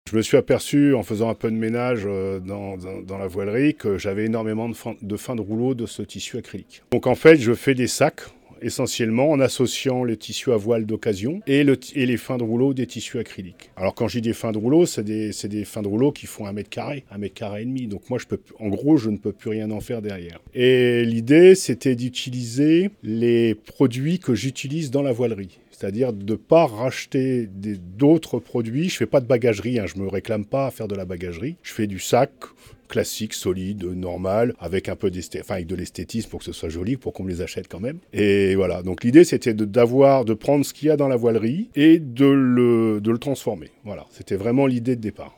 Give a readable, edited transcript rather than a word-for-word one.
Je me suis aperçu en faisant un peu de ménage dans la voilerie que j'avais énormément de fins de rouleau de ce tissu acrylique. Donc en fait, je fais des sacs essentiellement en associant le tissu à voile d'occasion et les fins de rouleau des tissus acryliques. Alors quand je dis des fins de rouleau, c'est des fins de rouleau qui font 1 mètre carré et demi. Donc moi, en gros, je ne peux plus rien en faire derrière. Et l'idée, c'était d'utiliser les produits que j'utilise dans la voilerie. C'est-à-dire de ne pas racheter d'autres produits. Je ne fais pas de bagagerie, je ne me réclame pas à faire de la bagagerie. Je fais du sac classique, solide, normal, avec un peu avec de l'esthétisme pour que ce soit joli, pour qu'on me les achète quand même. Et voilà, donc l'idée c'était de prendre ce qu'il y a dans la voilerie et de le transformer. Voilà, c'était vraiment l'idée de départ.